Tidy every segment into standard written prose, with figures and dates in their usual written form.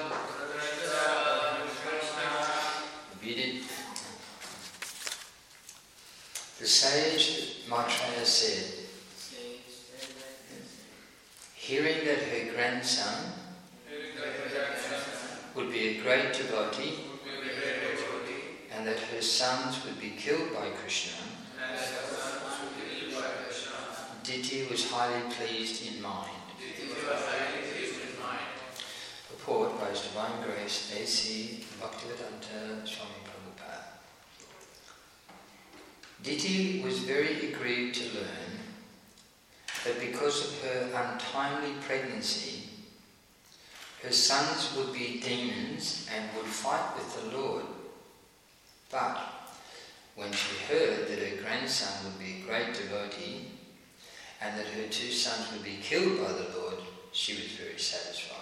Read it. The sage Maitreya said, hearing that her grandson would be a great devotee and that her sons would be killed by Krishna, Diti was highly pleased in mind. Purport by His Divine Grace A.C. Bhaktivedanta Swami Prabhupada. Diti was very aggrieved to learn that because of her untimely pregnancy, her sons would be demons and would fight with the Lord. But when she heard that her grandson would be a great devotee and that her two sons would be killed by the Lord, she was very satisfied.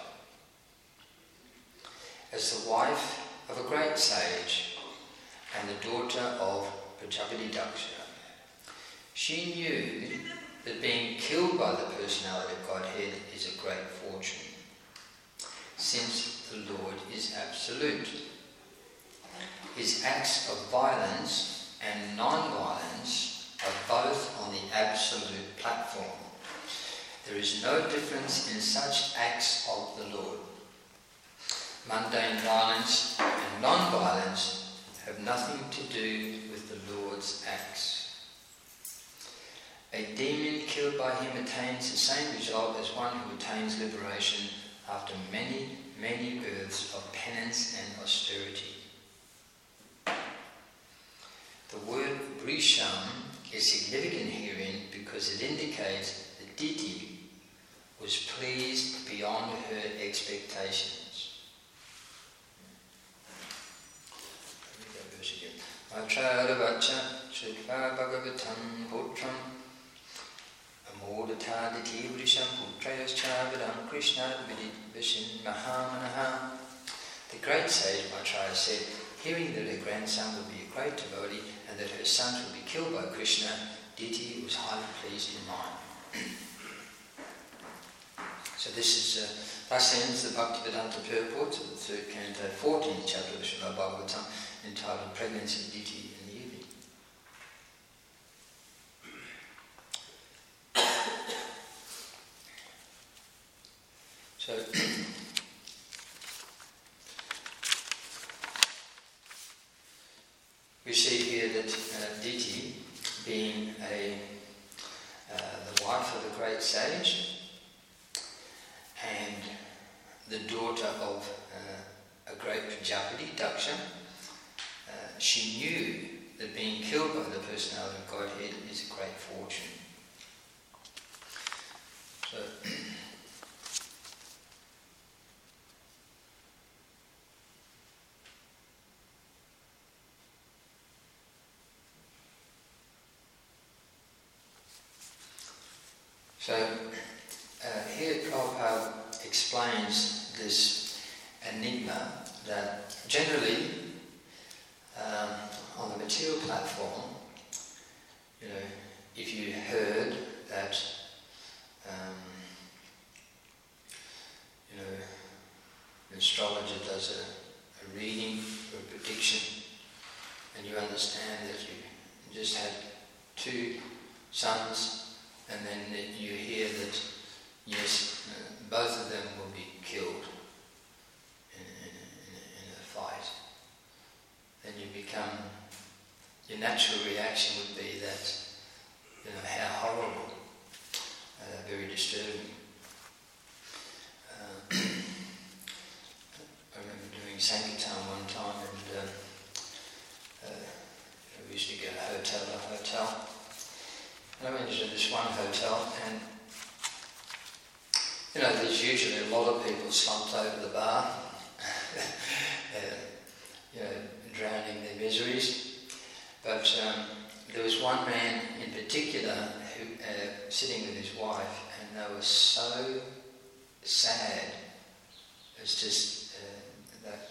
As the wife of a great sage and the daughter of Prajapati Daksha, she knew that being killed by the personality of Godhead is a great fortune, since the Lord is absolute. His acts of violence and non-violence are both on the absolute platform. There is no difference in such acts of the Lord. Mundane violence and non-violence have nothing to do with the Lord's acts. A demon killed by him attains the same result as one who attains liberation after many, many births of penance and austerity. The word Vrisham is significant herein because it indicates that Diti was pleased beyond her expectations. Maitreya vacha Shrita Bhagavatam Putram Amodata Diti Vrisham Putrayascha Vidam Krishna Vidit Vishin Mahamanaha. The great sage Maitreya said, hearing that her grandson would be a great devotee and that her sons would be killed by Krishna, Diti was highly pleased in mind. So this is, thus ends the Bhaktivedanta purport of the third canto, 14th chapter of the Srimad Bhagavatam, entitled Pregnancy of Diti in the Evening. So, we see here that Diti, being the wife of a great sage and the daughter of a great Prajapati, Daksha, she knew that being killed by the personality of Godhead is a great fortune. So here Prabhupada explains this enigma that generally on the material platform, if you heard that an astrologer does a reading or a prediction, and you understand that you just had two sons, and then you hear that, yes, both of them will be killed in a fight, then your natural reaction would be that, how horrible, very disturbing. I remember doing Sankirtan one time, and we used to go hotel to hotel. And I went to this one hotel, and there's usually a lot of people slumped over the bar, drowning their miseries. But there was one man in particular who sitting with his wife, and they were so sad. It's just that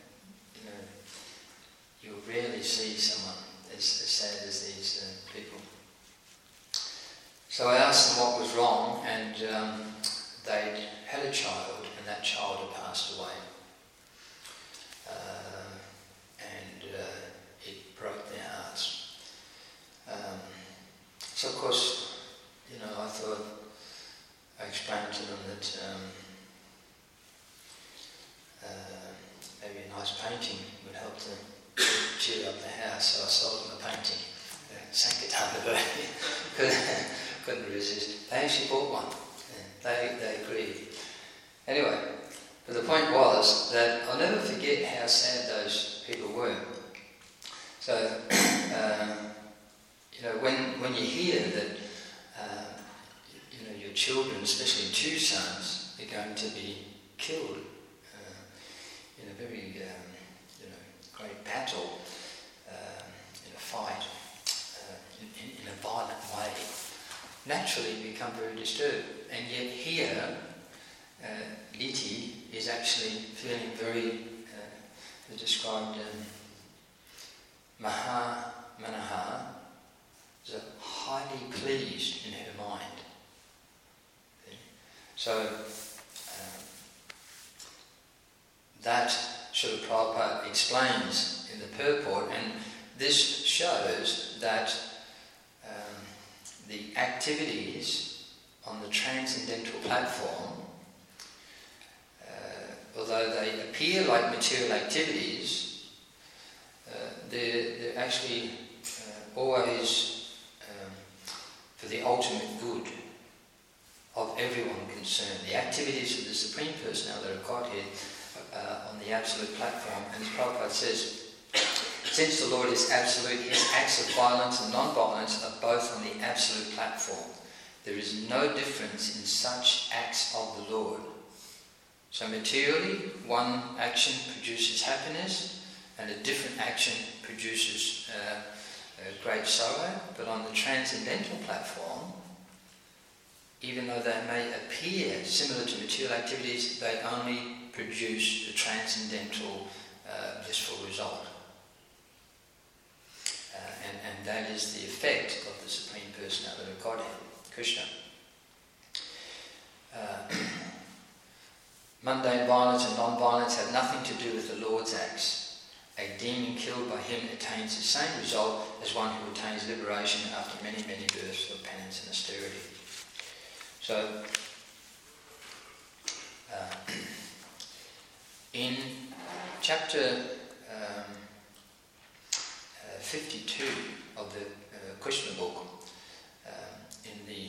you rarely see someone as sad as these people. So I asked them what was wrong, and they'd had a child, and that child had passed away. nice painting would help to cheer up the house, so I sold them a painting. Sankirtan couldn't resist. They actually bought one. They agreed. Anyway, but the point was that I'll never forget how sad those people were. So, when you hear that, your children, especially 2 sons, are going to be killed in a very, great battle, in a fight, in a violent way, naturally you become very disturbed. And yet here, Liti is actually feeling very, described Manaha, is highly pleased in her mind. So that Srila Prabhupada explains in the purport, and this shows that the activities on the transcendental platform, although they appear like material activities, they're actually always for the ultimate good of everyone concerned. The activities of the Supreme Personality of Godhead on the absolute platform, and as Prabhupada says, since the Lord is absolute, his acts of violence and non-violence are both on the absolute platform. There is no difference in such acts of the Lord. So materially, one action produces happiness, and a different action produces great sorrow. But on the transcendental platform, even though they may appear similar to material activities, they only produce the transcendental blissful result. And that is the effect of the Supreme Personality of Godhead, Krishna. Mundane violence and non-violence have nothing to do with the Lord's acts. A demon killed by him attains the same result as one who attains liberation after many, many births of penance and austerity. So, in chapter 52 of the Krishna book, in the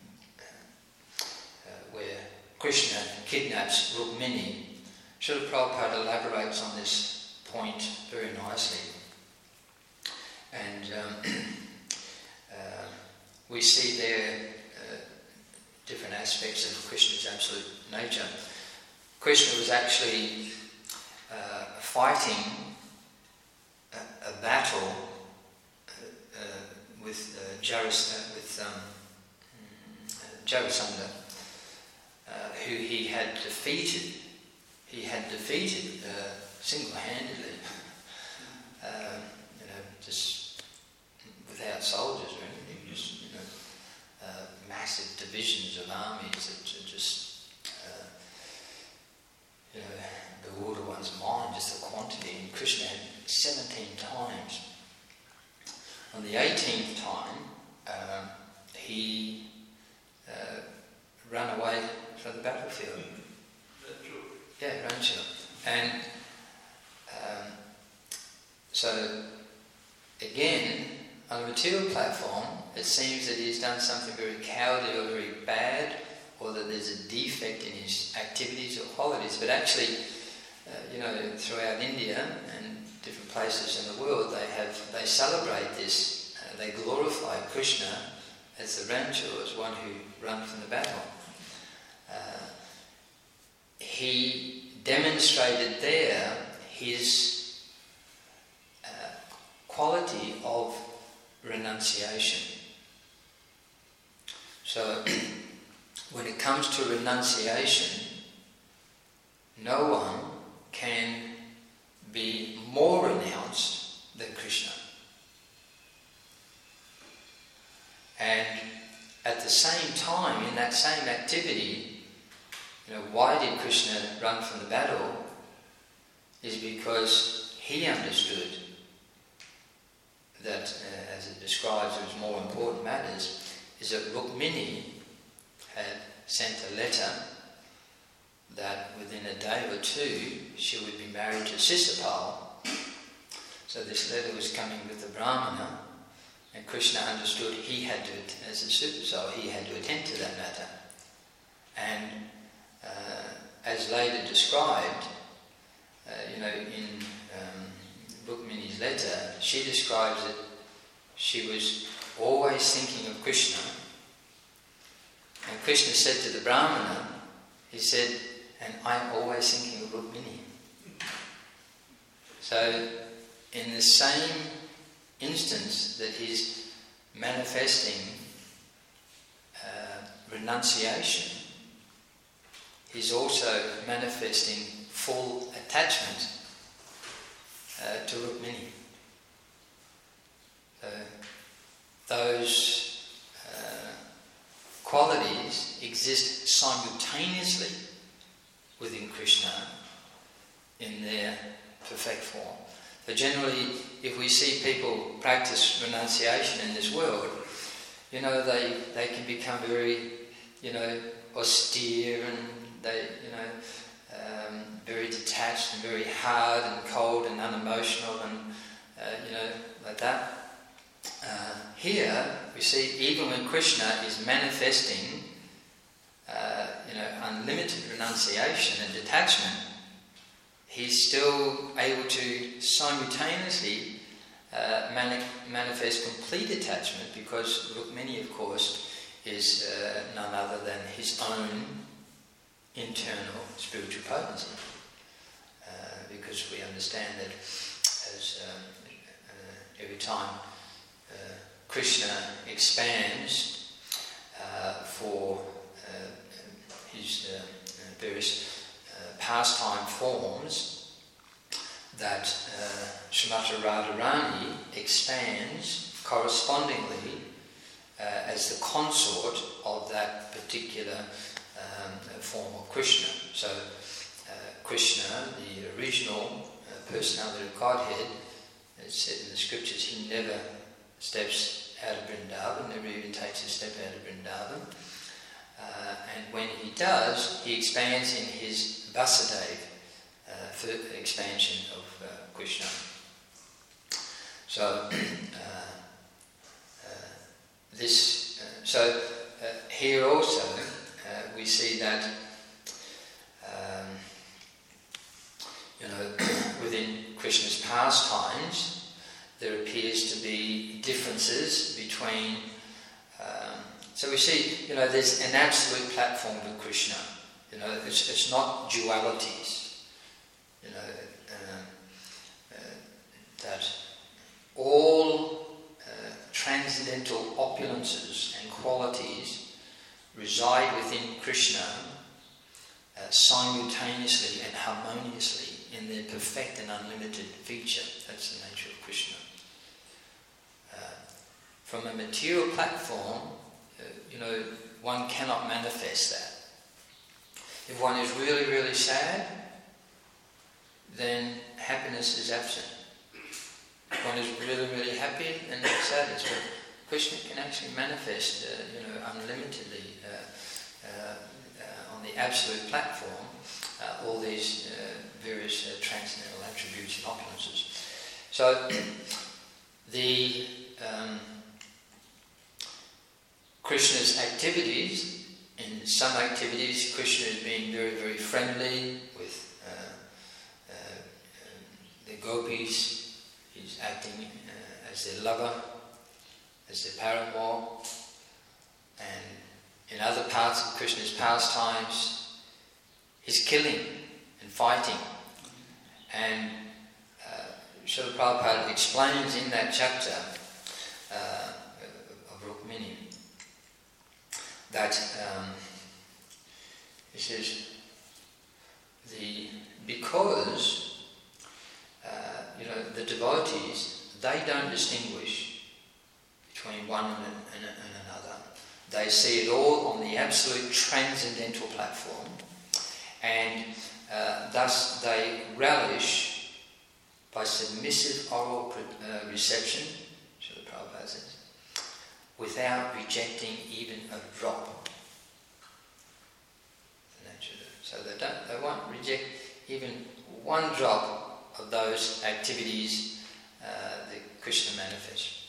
where Krishna kidnaps Rukmini, Srila Prabhupada elaborates on this point very nicely. And we see there different aspects of Krishna's absolute nature. Krishna was actually fighting a battle with Jarasandha, who he had defeated. He had defeated single-handedly, just without soldiers or anything, just massive divisions of armies that just bewilder one's mind, just the quantity. And Krishna had 17 times. On the 18th time, he ran away from the battlefield. Yeah, Rancho. And so, again, on the material platform, it seems that he's done something very cowardly or very bad, or that there's a defect in his activities or qualities. But actually, throughout India and different places in the world, they celebrate this. They glorify Krishna as the Rancho, as one who ran from the battle. He demonstrated there his quality of renunciation. So, when it comes to renunciation, no one can be more renounced than Krishna. And at the same time, in that same activity, why did Krishna run from the battle? Is because he understood that, as it describes as more important matters, is that Rukmini had sent a letter that within a day or two she would be married to Sisapal. So this letter was coming with the Brahmana, and Krishna understood he had to, as a super soul, he had to attend to that matter. And as later described, in Rukmini's letter, she describes that she was always thinking of Krishna. And Krishna said to the Brahmana, he said, and I'm always thinking of Rukmini. So, in the same instance that he's manifesting renunciation, he's also manifesting full attachment to Rukmini. So, those qualities exist simultaneously within Krishna in their perfect form. So generally, if we see people practice renunciation in this world, they can become very, austere, and they, very detached and very hard and cold and unemotional and, like that. Here, we see even when Krishna is manifesting, unlimited renunciation and detachment, he's still able to simultaneously manifest complete attachment, because Rukmini, of course, is none other than his own internal spiritual potency. Because we understand that as every time Krishna expands for his various pastime forms, that Srimati Radharani expands correspondingly as the consort of that particular form of Krishna. So Krishna, the original personality of Godhead, it's said in the scriptures, he never steps out of Vrindavan, never even takes a step out of Vrindavan. And when he does, he expands in his Vasudeva, expansion of Krishna. So here also we see that within Krishna's pastimes there appears to be differences between. So we see, there's an absolute platform with Krishna. It's not dualities. That all transcendental opulences and qualities reside within Krishna simultaneously and harmoniously in their perfect and unlimited feature. That's the nature of Krishna. From a material platform, one cannot manifest that. If one is really, really sad, then happiness is absent. If one is really, really happy, then sadness. But Krishna can actually manifest, unlimitedly on the absolute platform all these various transcendental attributes and opulences. So the Krishna's activities, in some activities Krishna is being very, very friendly with the gopis. He's acting as their lover, as their paramour. And in other parts of Krishna's pastimes, he's killing and fighting. And Srila Prabhupada explains in that chapter of Rukmini that he says because the devotees, they don't distinguish between one and another. They see it all on the absolute transcendental platform, and thus they relish by submissive oral reception, Srila Prabhupada says, without rejecting even a drop. The nature of it. So they won't reject even one drop of those activities that Krishna manifests.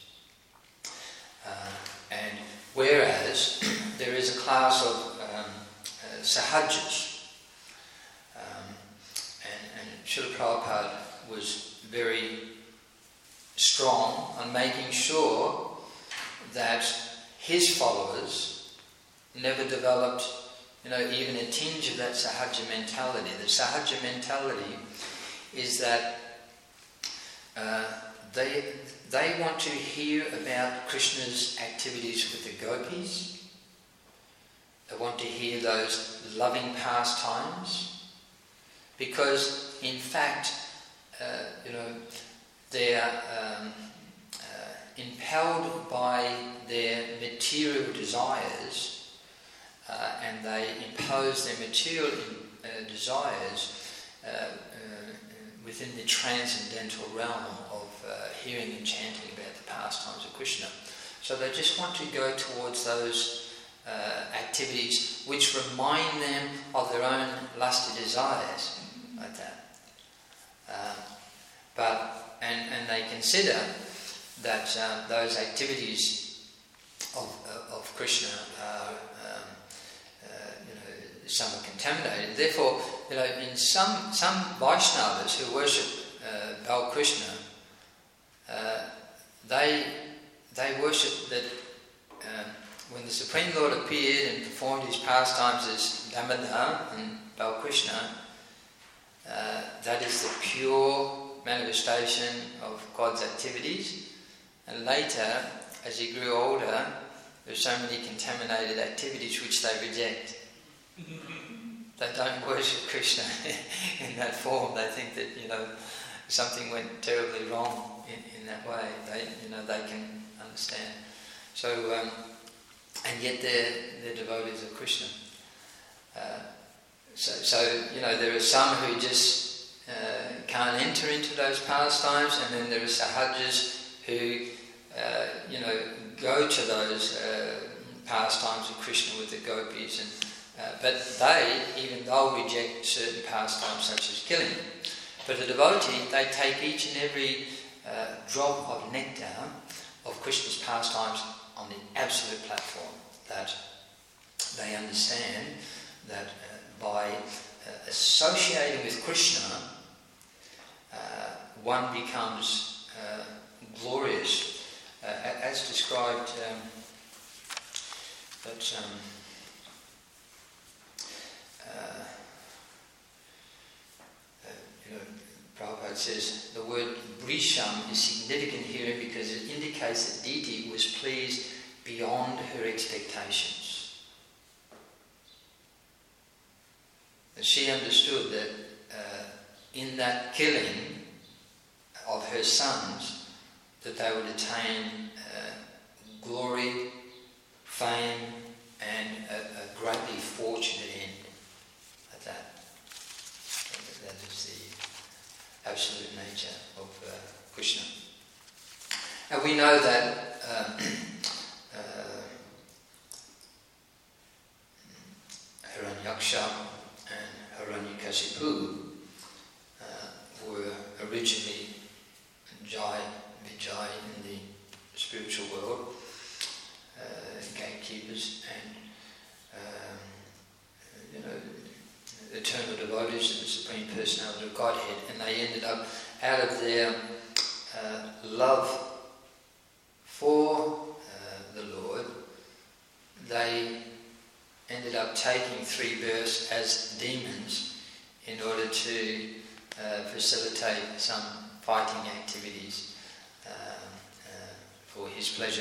And whereas there is a class of sahajas, and Srila Prabhupada was very strong on making sure that his followers never developed, even a tinge of that sahaja mentality. The sahaja mentality is that they want to hear about Krishna's activities with the gopis. They want to hear those loving pastimes, because in fact, they're impelled by their material desires, and they impose their material desires within the transcendental realm of hearing and chanting about the pastimes of Krishna. So they just want to go towards those activities which remind them of their own lusty desires, like that. And they consider that those activities of Krishna are somewhat contaminated. Therefore, in some Vaishnavas who worship Bal Krishna, they worship that when the Supreme Lord appeared and performed his pastimes as Damodar and Bal Krishna, that is the pure manifestation of God's activities. And later, as he grew older, there were so many contaminated activities which they reject. They don't worship Krishna in that form. They think that something went terribly wrong in that way. They can understand. So, and yet they're devotees of Krishna. So there are some who just can't enter into those pastimes, and then there are sahajas who go to those pastimes of Krishna with the gopis, but they'll reject certain pastimes such as killing. But the devotee, they take each and every drop of nectar of Krishna's pastimes on the absolute platform, that they understand that by associating with Krishna, one becomes glorious, as described Prabhupada says the word brisham is significant here because it indicates that Diti was pleased beyond her expectations. And she understood that in that killing of her sons, that they would attain glory, fame, and a greatly fortunate end. Like that. That is the absolute nature of Krishna. And we know that Hiranyaksha and Hiranyakasipu were originally Vijay in the spiritual world, gatekeepers, and eternal devotees of the Supreme Personality of Godhead, and they ended up, out of their love for the Lord, they ended up taking 3 births as demons in order to facilitate some fighting activities for his pleasure.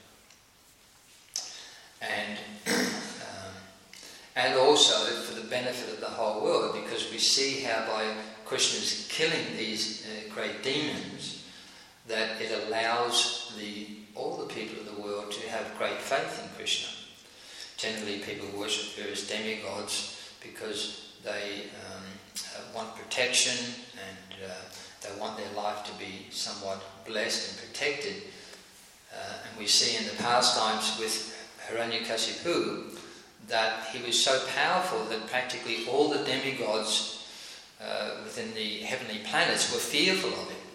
And also for the benefit of the whole world, because we see how by Krishna's killing these great demons, that it allows all the people of the world to have great faith in Krishna. Generally people worship various demigods because they want protection and they want their life to be somewhat blessed and protected. And we see in the pastimes with Hiranyakasipu that he was so powerful that practically all the demigods within the heavenly planets were fearful of him.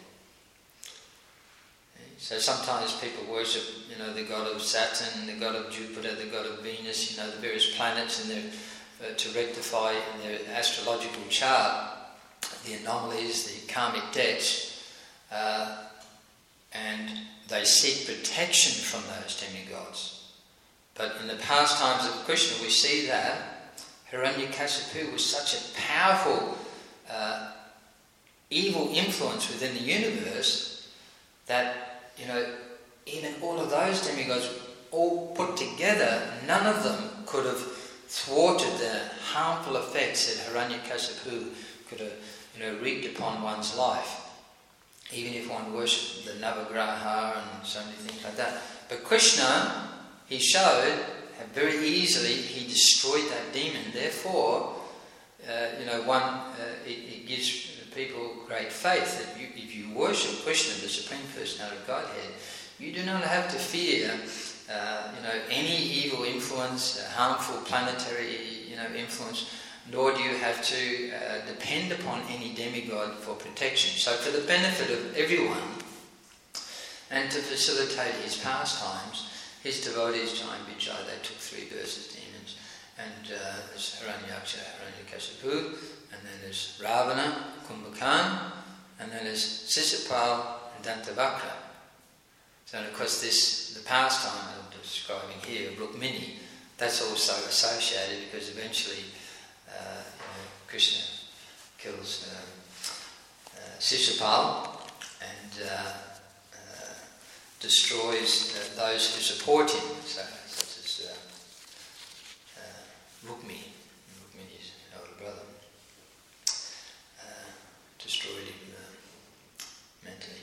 So sometimes people worship, the god of Saturn, the god of Jupiter, the god of Venus, the various planets, and to rectify in their astrological chart the anomalies, the karmic debts, and they seek protection from those demigods. But in the past times of Krishna, we see that Hiranyakasipu was such a powerful evil influence within the universe that, even all of those demigods all put together, none of them could have thwarted the harmful effects that Hiranyakasipu could have, wreaked upon one's life. Even if one worshipped the Navagraha and so many things like that. But Krishna, he showed how very easily he destroyed that demon. Therefore, it gives people great faith that if you worship Krishna, the Supreme Personality of Godhead, you do not have to fear, any evil influence, harmful planetary, influence, nor do you have to depend upon any demigod for protection. So for the benefit of everyone, and to facilitate his pastimes, his devotees joined Vijay. They took 3 versus demons, and there's Hiranyaksha, Hiranyakasipu, and then there's Ravana, Kumbhakarna, and then there's Sisupal and Dantavakra. So of course the pastime I'm describing here, Rukmini, that's also associated because eventually Krishna kills Sisupal and destroys those who support him, such as Rukmini's elder brother, destroyed him mentally.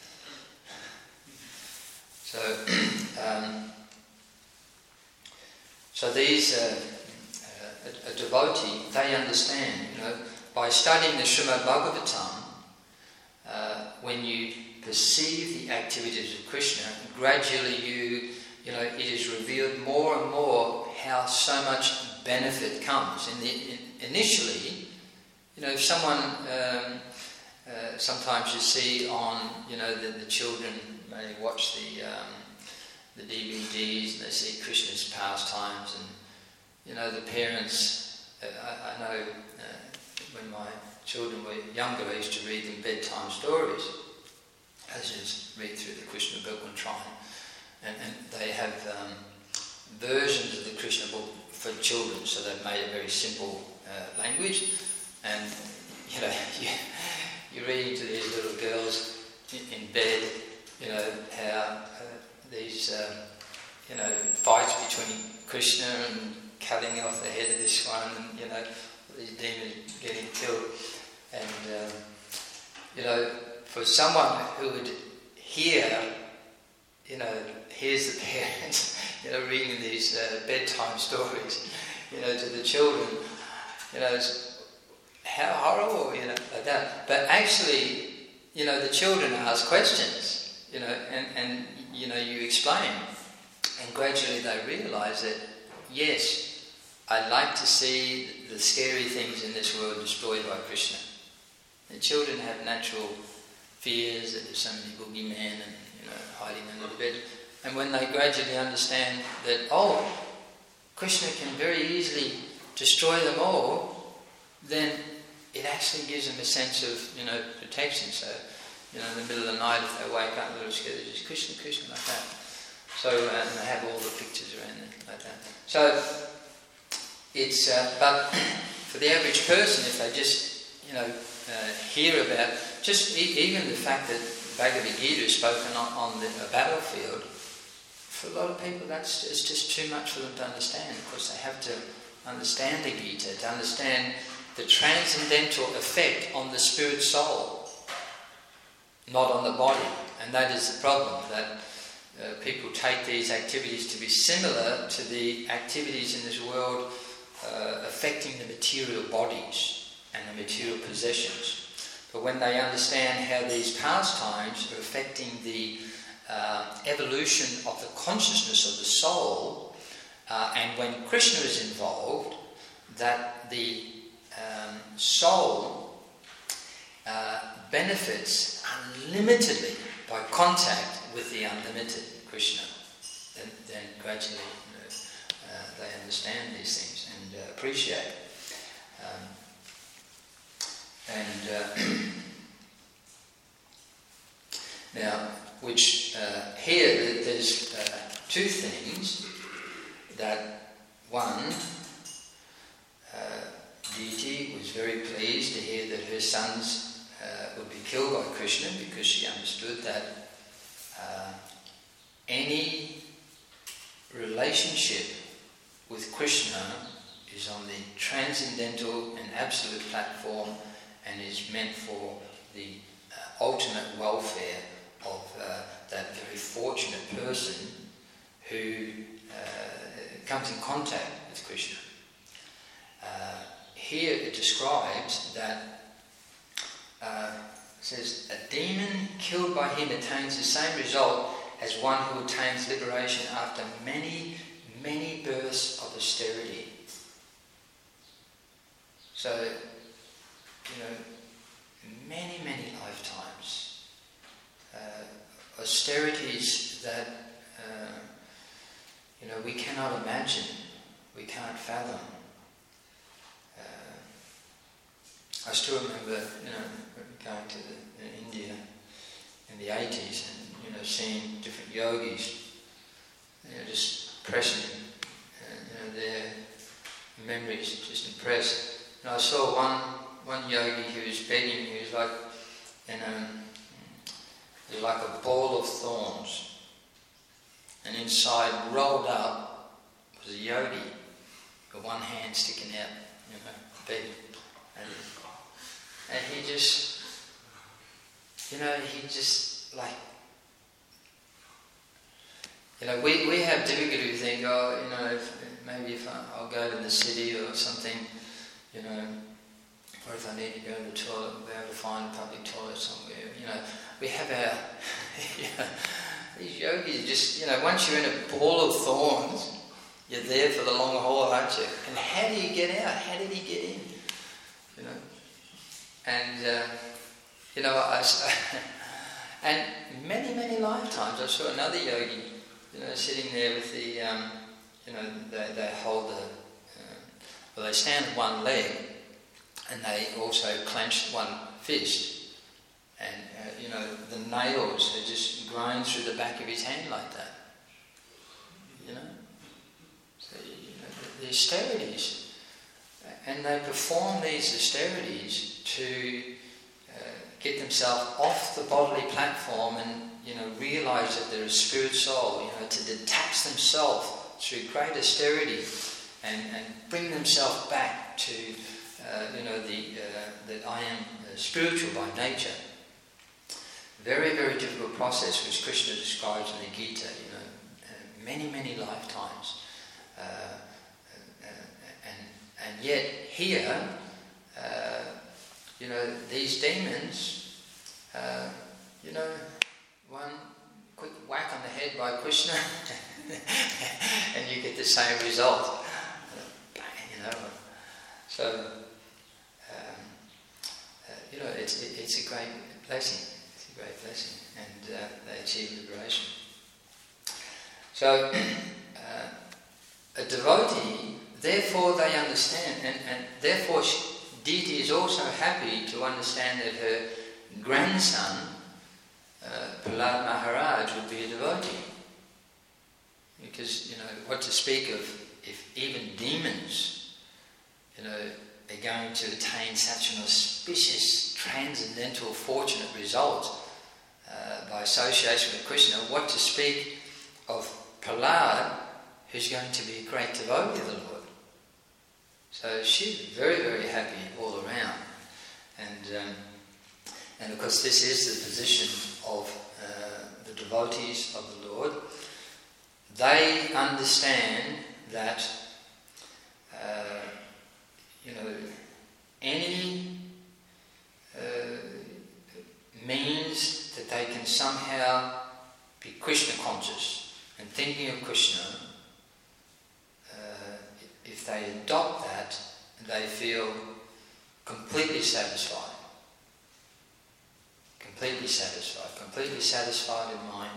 So these a devotee, they understand, by studying the Srimad Bhagavatam, when you perceive the activities of Krishna, gradually it is revealed more and more how so much benefit comes. Initially, if someone, sometimes you see on, the children may watch the DVDs and they see Krishna's pastimes, and the parents, I know when my children were younger, I used to read them bedtime stories. I just read through the Krishna book and try, and they have versions of the Krishna book for children, so they've made a very simple language, and you're reading to these little girls in bed, how these fights between Krishna and cutting off the head of this one, and these demons getting killed, and for someone who would hears the parents, reading these bedtime stories, to the children, it's how horrible, like that. But actually, the children ask questions, and you explain, and gradually they realise that, yes, I'd like to see the scary things in this world destroyed by Krishna. The children have natural fears that there's so many boogeymen and hiding under the bed. And when they gradually understand that, Krishna can very easily destroy them all, then it actually gives them a sense of protection. So in the middle of the night, if they wake up a little scared, they just Krishna, Krishna, like that. So and they have all the pictures around them like that. So it's but for the average person, if they just hear about just even the fact that Bhagavad Gita is spoken on the battlefield, for a lot of people it's just too much for them to understand. Of course, they have to understand the Gita to understand the transcendental effect on the spirit soul, not on the body. And that is the problem, that people take these activities to be similar to the activities in this world affecting the material bodies and the material possessions. But when they understand how these pastimes are affecting the evolution of the consciousness of the soul, and when Krishna is involved, that the soul benefits unlimitedly by contact with the unlimited Krishna. Then gradually they understand these things and appreciate. Now, which here there's two things. That one, Deity was very pleased to hear that her sons would be killed by Krishna, because she understood that any relationship with Krishna is on the transcendental and absolute platform and is meant for the ultimate welfare of that very fortunate person who comes in contact with Krishna. Here it describes that, it says, a demon killed by him attains the same result as one who attains liberation after many, many births of austerity. So, many, many lifetimes. Austerities that, we cannot imagine, we can't fathom. I still remember, going to India in the 80s and, seeing different yogis, just pressing, their memories, just impressed. And I saw one yogi who was begging, he was like, it was like a ball of thorns. And inside, rolled up, was a yogi with one hand sticking out, begging. And he just, we have difficulty to think, maybe if I'll go to the city or something, or if I need to go to the toilet, we'll be able to find a public toilet somewhere. We have our, these yogis just, once you're in a ball of thorns, you're there for the long haul, aren't you? And how do you get out? How did he get in? And, and many, many lifetimes I saw another yogi, sitting there with the, they hold they stand on one leg and they also clench one fist. And, the nails are just growing through the back of his hand like that. So, the austerities. And they perform these austerities to get themselves off the bodily platform and, realise that they're a spirit soul, to detach themselves through great austerity and bring themselves back to, that I am spiritual by nature. Very, very difficult process which Krishna describes in the Gita, many, many lifetimes. And yet here, these demons, one quick whack on the head by Krishna and you get the same result. So, it's a great blessing. It's a great blessing. And they achieve liberation. So, a devotee, therefore they understand, and therefore Deity is also happy to understand that her grandson, Prahlad Maharaj, would be a devotee. Because, what to speak of if even demons, are going to attain such an auspicious, transcendental, fortunate result by association with Krishna, what to speak of Prahlad, who's going to be a great devotee of the Lord. So she's very, very happy all around. And of course this is the position of the devotees of the Lord. They understand that any means that they can somehow be Krishna conscious and thinking of Krishna if they adopt that, they feel completely satisfied. Completely satisfied in mind.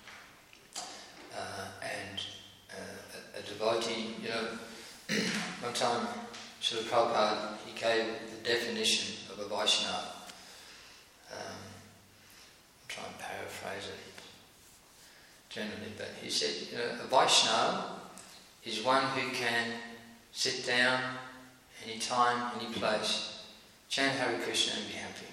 A devotee, one time Srila Prabhupada, he gave the definition of a Vaishnava. I'll try and paraphrase it generally, but he said, a Vaishnava is one who can sit down any time, any place, chant Hare Krishna and be happy.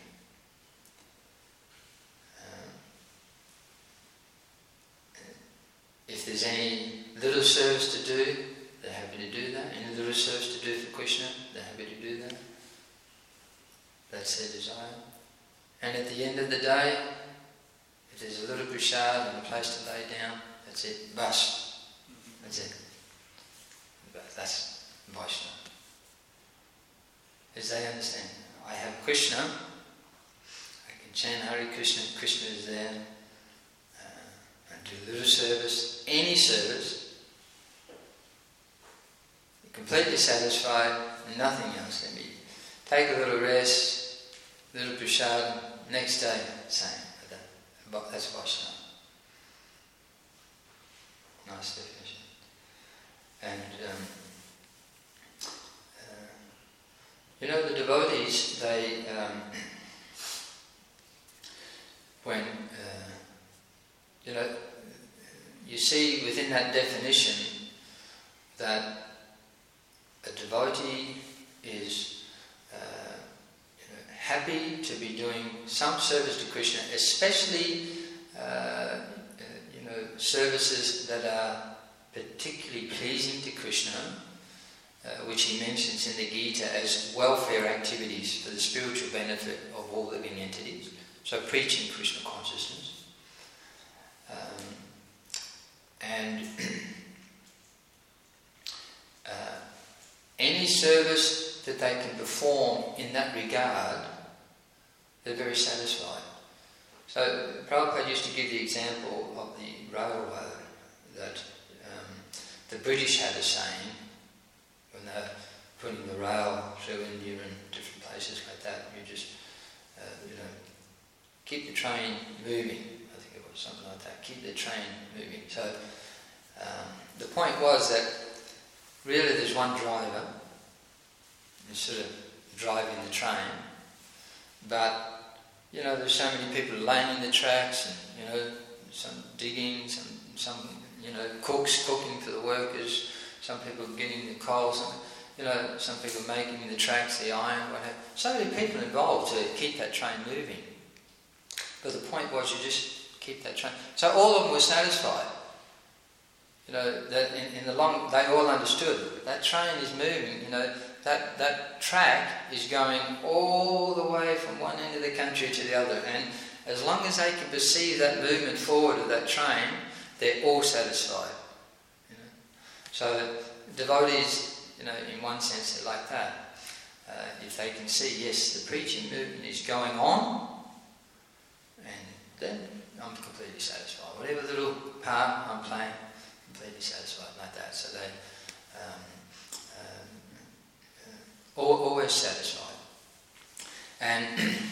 If there's any little service to do, they're happy to do that. Any little service to do for Krishna, they're happy to do that. That's their desire. And at the end of the day, if there's a little prasad and a place to lay down, that's it. Bas. That's it. That's Vaishnava. As they understand, I have Krishna, I can chant Hare Krishna, Krishna is there, and do little service, any service, completely satisfied, nothing else. Let me take a little rest, little prasad, next day, same. That's Vaishnava. Nice definition. And the devotees, they when you see within that definition that a devotee is happy to be doing some service to Krishna, especially services that are particularly pleasing to Krishna, which he mentions in the Gita as welfare activities for the spiritual benefit of all living entities. So preaching Krishna consciousness. And any service that they can perform in that regard, they're very satisfied. So Prabhupada used to give the example of the railroad, that the British had a saying when they were putting the rail through India and different places like that. You just, keep the train moving. I think it was something like that. Keep the train moving. So the point was that really there's one driver who's sort of driving the train, but there's so many people laying the tracks, and some digging, some cooks cooking for the workers, some people getting the coals, and some people making the tracks, the iron, whatever. So many people involved to keep that train moving. But the point was, you just keep that train. So all of them were satisfied. That in the long, they all understood that train is moving. That track is going all the way from one end of the country to the other, and as long as they can perceive that movement forward of that train, they're all satisfied. So devotees, in one sense, they're like that. If they can see, yes, the preaching movement is going on, and then I'm completely satisfied. Whatever little part I'm playing, completely satisfied like that. So they always satisfied. And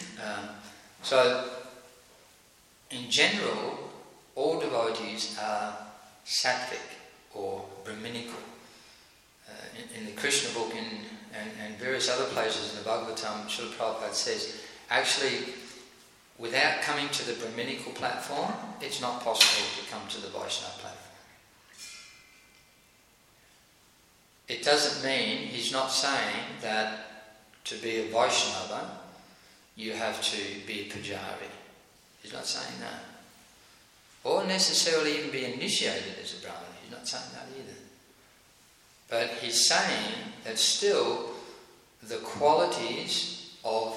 so in general, all devotees are sattvic or brahminical. In the Krishna book and various other places in the Bhagavatam, Srila Prabhupada says, actually, without coming to the brahminical platform, it's not possible to come to the Vaishnava platform. It doesn't mean, he's not saying that to be a Vaishnava, you have to be a Pujari. He's not saying that. Or necessarily even be initiated as a Brahmin. He's not saying that either. But he's saying that still the qualities of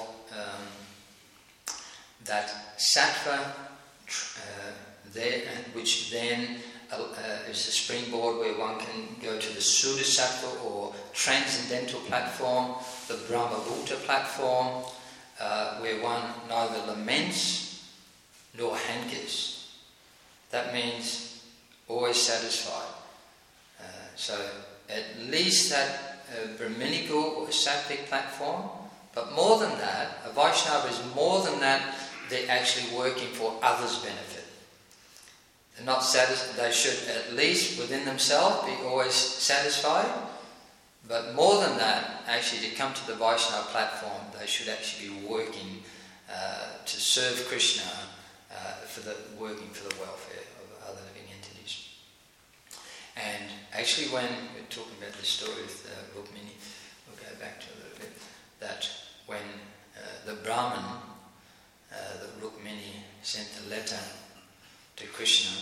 that sattva there, which then is a springboard where one can go to the Suddha Sattva or transcendental platform, the Brahma-Bhuta platform, where one neither laments nor hankers. That means always satisfied. So at least that a Brahminical or a Sattvic platform, but more than that, a Vaishnava is more than that. They're actually working for others' benefit. They're not satisfied. They should at least within themselves be always satisfied, but more than that, actually to come to the Vaishnava platform, they should actually be working to serve Krishna, working for the welfare of other living entities. And actually when we're talking about the story of Rukmini, we'll go back to a little bit, that when the Brahmin, the Rukmini sent the letter to Krishna,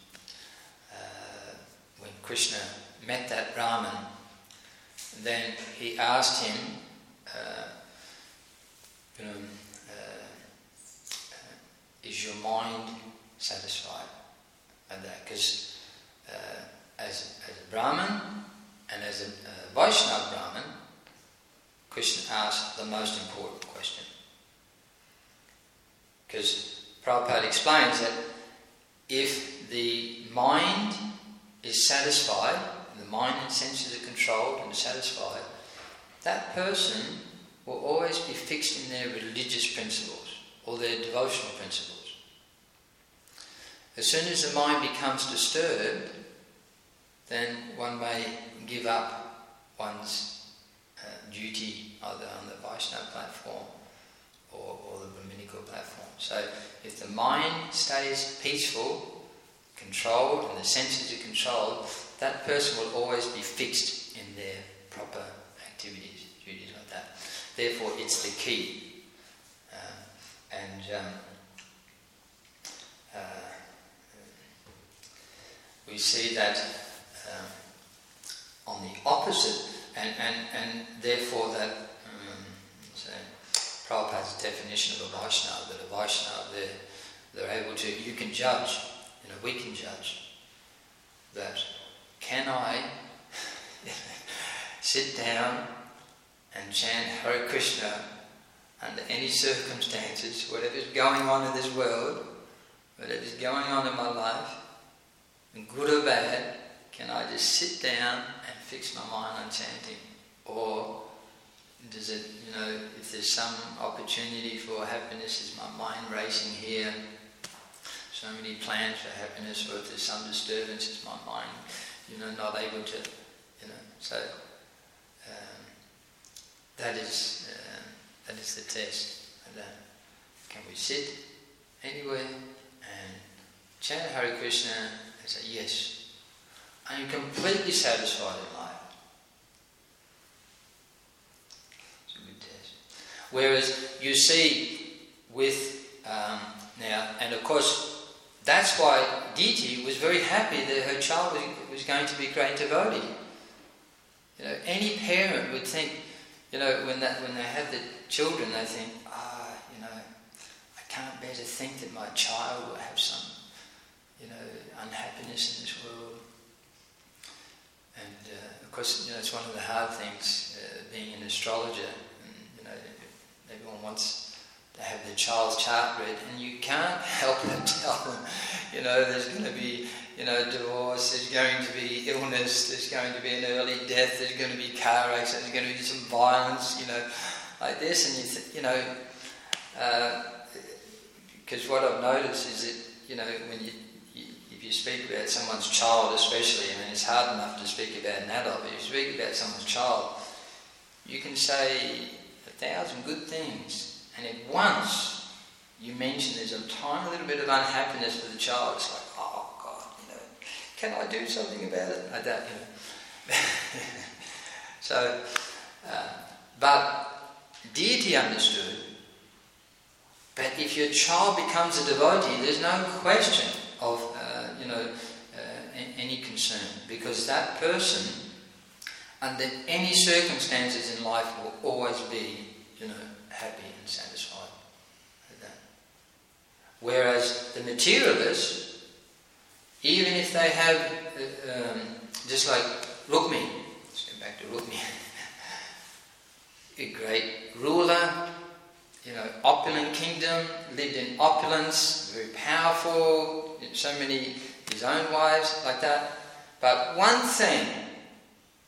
when Krishna met that Brahmin, then he asked him, is your mind satisfied? And that, because as a Brahmin and as a Vaishnava Brahmin, Krishna asked the most important question. Because Prabhupada explains that if the mind is satisfied, the mind and senses are controlled and satisfied, that person will always be fixed in their religious principles or their devotional principles. As soon as the mind becomes disturbed, then one may give up one's duty either on the Vaishnava platform or the Brahminical platform. So if the mind stays peaceful, controlled, and the senses are controlled, that person will always be fixed in their proper activities, duties like that. Therefore, it's the key. We see that on the opposite, and therefore that Prabhupada's definition of a Vaishnava, that a Vaishnava, they're able to, you can judge, we can judge that, can I sit down and chant Hare Krishna under any circumstances, whatever's going on in this world, whatever's going on in my life, good or bad, can I just sit down and fix my mind on chanting? Or does it, if there's some opportunity for happiness, is my mind racing here? So many plans for happiness, or if there's some disturbance, is my mind, not able to, So that is the test. Can we sit anywhere and chant Hare Krishna and say, yes, I am completely satisfied in life. It's a good test. Whereas you see with now, and of course that's why Diti was very happy that her child was going to be a great devotee. Any parent would think, when they have the children, they think, I can't bear to think that my child will have some, unhappiness in this world. And of course, it's one of the hard things being an astrologer. And, everyone wants to have their child's chart read, and you can't help but tell them, there's going to be, divorce, there's going to be illness, there's going to be an early death, there's going to be car accidents, there's going to be some violence, like this, and because what I've noticed is that, when if you speak about someone's child especially, it's hard enough to speak about an adult, but if you speak about someone's child, you can say 1,000 good things, and at once you mention there's a tiny little bit of unhappiness for the child, it's like, oh God, can I do something about it? Like that, So, but deity understood, but if your child becomes a devotee, there's no question of any concern, because that person, under any circumstances in life, will always be, happy and satisfied with that. Whereas the materialists, even if they have, just like Rukmini, let's go back to Rukmini, a great ruler, opulent kingdom, lived in opulence, very powerful, so many, his own wives, like that. But one thing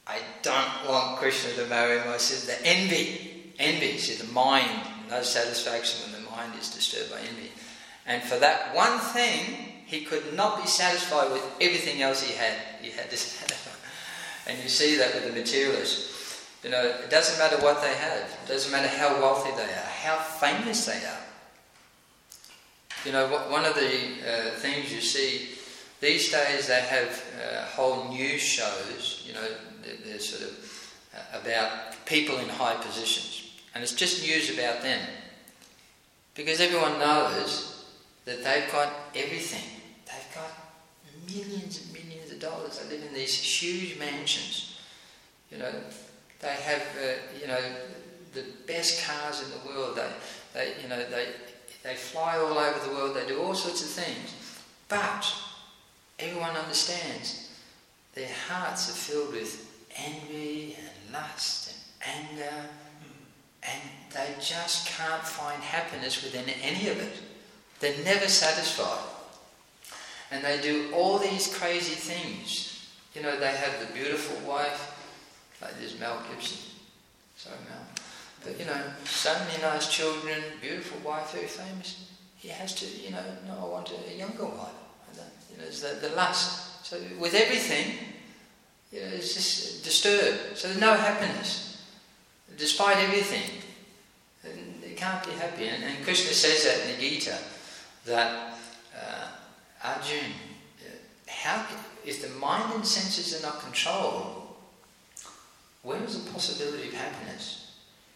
I don't want Krishna to marry my sister. Envy, see, the mind, no satisfaction when the mind is disturbed by envy. And for that one thing, he could not be satisfied with everything else he had. He had to satisfy. And you see that with the materialists. You know, it doesn't matter what they have. It doesn't matter how wealthy they are, how famous they are. You know, one of the things you see these days, they have whole news shows, you know, they're sort of about people in high positions. And it's just news about them. Because everyone knows that they've got everything. They've got millions and millions of dollars. They live in these huge mansions. You know, they have, the best cars in the world. They fly all over the world. They do all sorts of things. But everyone understands their hearts are filled with envy and lust and anger, and they just can't find happiness within any of it. They're never satisfied. And they do all these crazy things. You know, they have the beautiful wife, like this Mel Gibson. Sorry, Mel. But, you know, so many nice children, beautiful wife, very famous. He has to, no, I want a younger wife. It's the lust. So with everything, it's just disturbed. So there's no happiness. Despite everything, they can't be happy. And Krishna says that in the Gita, that Arjuna, if the mind and senses are not controlled, where is the possibility of happiness?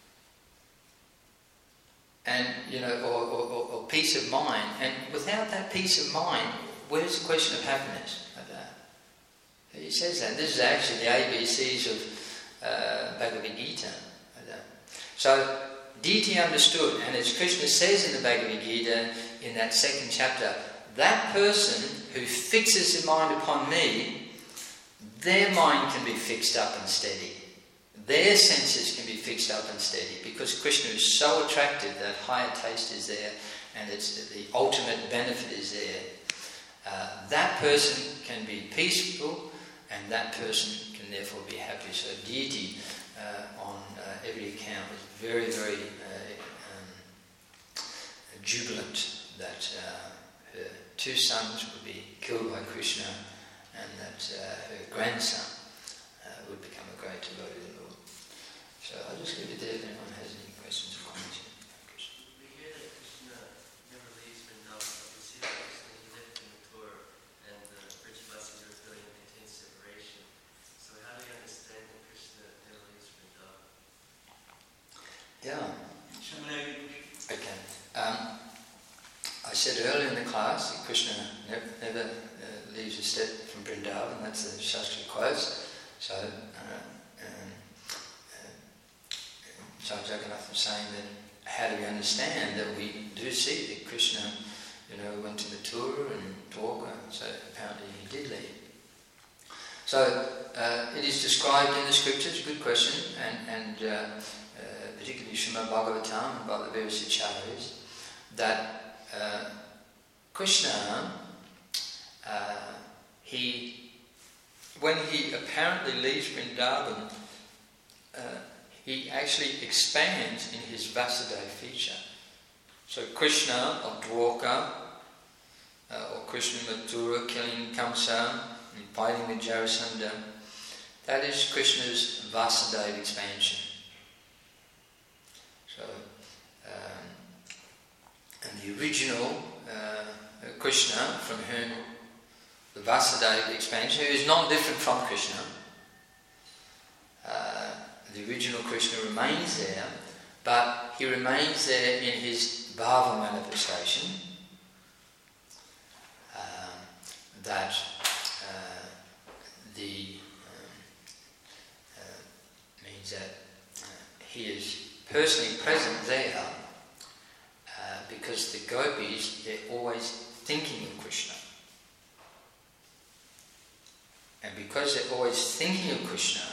And, or peace of mind. And without that peace of mind, where's the question of happiness? He says that. This is actually the ABCs of Bhagavad Gita. So, deity understood, and as Krishna says in the Bhagavad Gita, in that second chapter, that person who fixes his mind upon me, their mind can be fixed up and steady. Their senses can be fixed up and steady, because Krishna is so attractive that higher taste is there, and it's the ultimate benefit is there. That person can be peaceful, and that person can therefore be happy. So deity, on every account, was very, very jubilant that her two sons would be killed by Krishna, and that her grandson would become a great devotee of the Lord. So I'll just leave it there if anyone has any questions or comments. We hear that Krishna never leaves Vrindavan, but we see that Krishna he lived in Mathura, and the Vrajavasi rebellion contains separation. So how do we understand that Krishna never leaves Vrindavan? Yeah. Okay. I said earlier in the class that Krishna never leaves a step from Vrindavan. That's the Shastra quotes. So, Swami Jagannath was saying that how do we understand that we do see that Krishna, went to Mathura and Dwarka, so apparently he did leave. So it is described in the scriptures, good question, and particularly Srimad Bhagavatam, by the various acharyas, that Krishna, when he apparently leaves Vrindavan, he actually expands in his Vasudeva feature. So Krishna of Dwarka, or Krishna Mathura killing Kamsa and fighting with Jarasandha, that is Krishna's Vasudeva expansion. So, and the original Krishna, from whom the Vasudeva expansion, who is not different from Krishna, the original Krishna remains there, but he remains there in his bhava manifestation, that means that he is personally present there, because the gopis, they're always thinking of Krishna. And because they're always thinking of Krishna,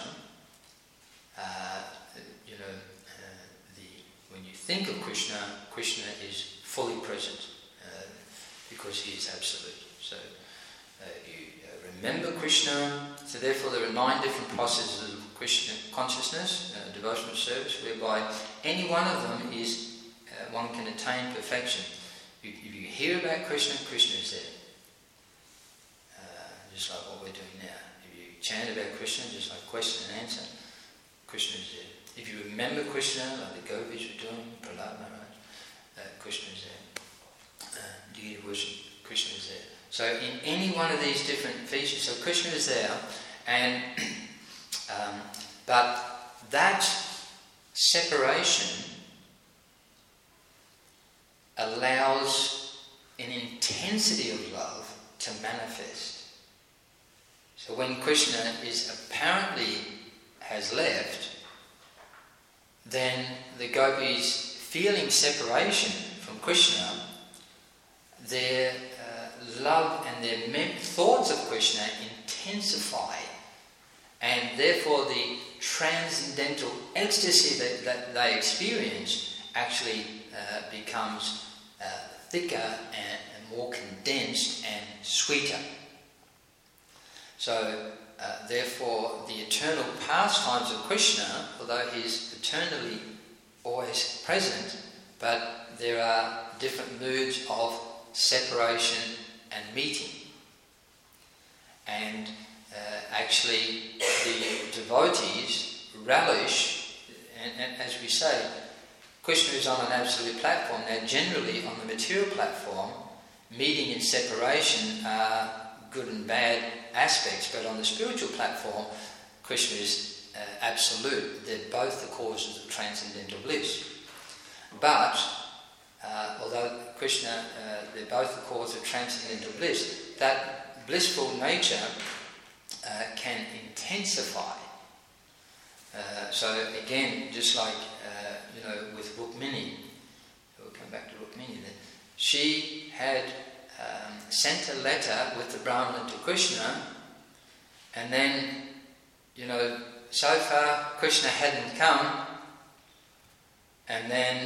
when you think of Krishna, Krishna is fully present, because he is absolute. So you remember Krishna. So therefore there are 9 different processes of Krishna consciousness, devotional service, whereby any one of them is, one can attain perfection. If you hear about Krishna, Krishna is there. Just like what we're doing now. If you chant about Krishna, just like question and answer, Krishna is there. If you remember Krishna, like the gopis were doing, Prahlad Maharaj, Krishna is there. Deity worship, Krishna is there. So in any one of these different features, so Krishna is there, and but that separation allows an intensity of love to manifest. So when Krishna is apparently has left, then the gopis feeling separation from Krishna, their love and their thoughts of Krishna intensify, and therefore the transcendental ecstasy that they experience actually becomes thicker and more condensed and sweeter. So therefore the eternal pastimes of Krishna, although he is eternally always present, but there are different moods of separation and meeting. And actually the devotees relish, and as we say, Krishna is on an absolute platform. Now generally on the material platform, meeting and separation are good and bad aspects, but on the spiritual platform, Krishna is absolute. They're both the causes of transcendental bliss. But although Krishna, they're both the cause of transcendental bliss, that blissful nature can intensify. So again, just like with Rukmini, we'll come back to Rukmini then. She had sent a letter with the Brahmana to Krishna, and then, so far Krishna hadn't come, and then,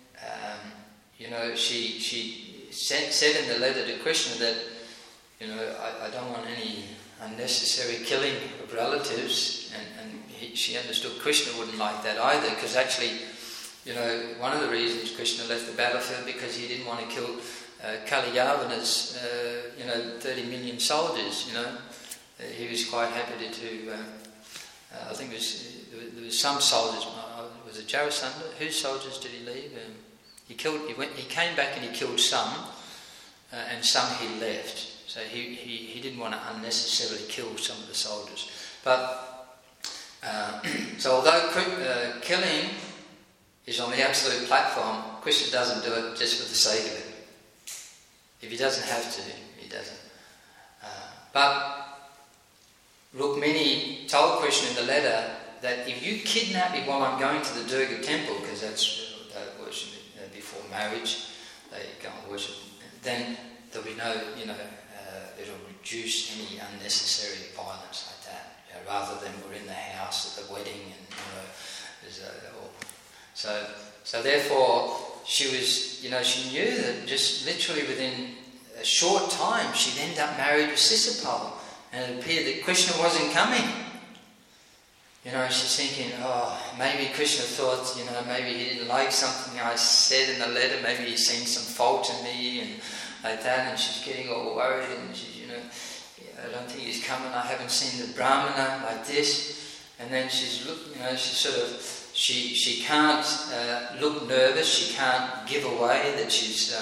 she said in the letter to Krishna that, I don't want any unnecessary killing of relatives, and she understood Krishna wouldn't like that either, because actually, one of the reasons Krishna left the battlefield because he didn't want to kill Kalyavana's, 30 million soldiers, He was quite happy to I think there was some soldiers, was it Jarasandha? Whose soldiers did he leave? He came back and he killed some, and some he left. So he didn't want to unnecessarily kill some of the soldiers. But, so although killing is on the absolute platform, Krishna doesn't do it just for the sake of it. If he doesn't have to, he doesn't. But Rukmini told Krishna in the letter that if you kidnap me while I'm going to the Durga temple, because that's they worship before marriage, they go and worship, then there'll be no, it'll reduce any unnecessary violence like that. Rather than we're in the house at the wedding and there's so therefore she was, she knew that just literally within a short time she'd end up married with Sisipal, and it appeared that Krishna wasn't coming. She's thinking, maybe Krishna thought, maybe he didn't like something I said in the letter, maybe he's seen some fault in me and like that, and she's getting all worried, and she's, I don't think he's coming, I haven't seen the Brahmana like this. And then she's she can't look nervous, she can't give away that she's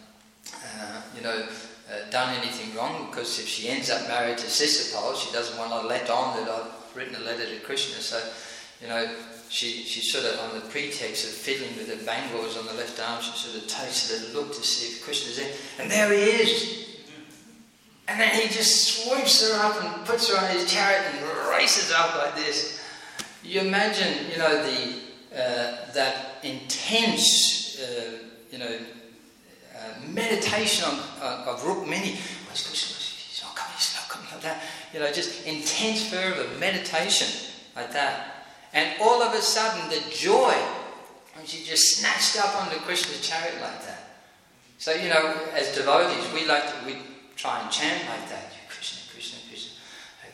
done anything wrong, because if she ends up married to Sisipal, she doesn't want to let on that I've written a letter to Krishna. So, she's sort of on the pretext of fiddling with her bangles on the left arm, she sort of takes a little look to see if Krishna's there, and there he is. And then he just swoops her up and puts her on his chariot and races up like this. You imagine, that intense, meditation of Rukmini. Where's Krishna? He's not coming like that. Just intense fervour of meditation like that. And all of a sudden, the joy, and she just snatched up onto Krishna's chariot like that. So, as devotees, we try and chant like that. Krishna, Krishna, Krishna.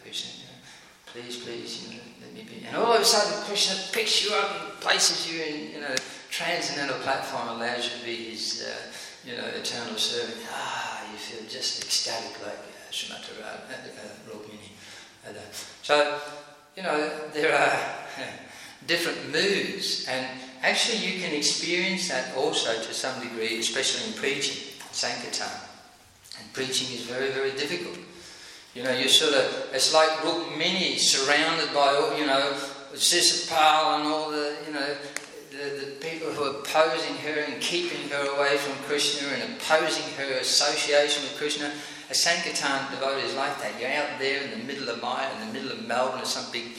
Krishna, please, let me be. And all of a sudden, Krishna picks you up and places you in, transcendental platform, allows you to be his, eternal servant. You feel just ecstatic like Srimati Rukmini. So, there are different moods, and actually you can experience that also to some degree, especially in preaching, Sankirtan. And preaching is very, very difficult. You're it's like Rukmini surrounded by all, Sisapal and all the people who are opposing her and keeping her away from Krishna and opposing her association with Krishna. A Sankirtan devotee is like that. You're out there in the middle of Maya, in the middle of Melbourne or some big,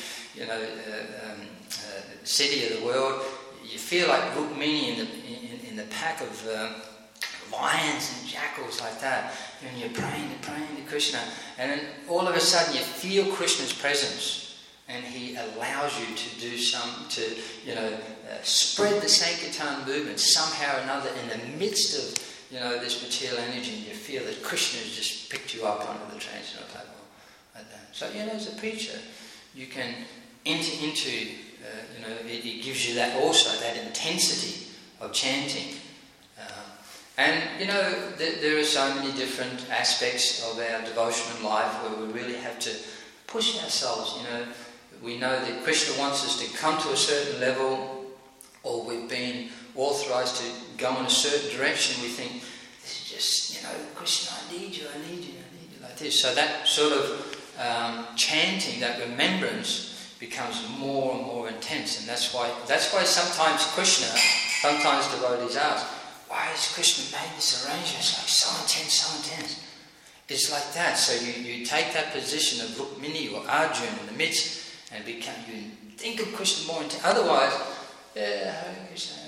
city of the world. You feel like Rukmini in the pack of lions and jackals like that. And you're praying to Krishna. And then all of a sudden you feel Krishna's presence. And he allows you to do spread the Sankirtan movement somehow or another in the midst of, this material energy, and you feel that Krishna has just picked you up onto the transcendental platform like that. So, as a preacher, you can enter into, it gives you that also, that intensity of chanting. There are so many different aspects of our devotional life where we really have to push ourselves, We know that Krishna wants us to come to a certain level, or we've been authorized to go in a certain direction. We think, this is just, Krishna, I need you, like this. So that sort of chanting, that remembrance becomes more and more intense. And that's why sometimes devotees ask, why has Krishna made this arrangement? It's like so intense. It's like that. So you take that position of Rukmini or Arjuna in the midst, and you think of Krishna more intense. Otherwise, Hare Krishna,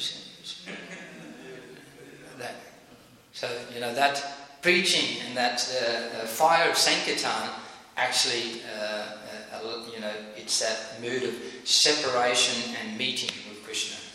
that. So that preaching and that fire of Sankirtan actually, it's that mood of separation and meeting with Krishna.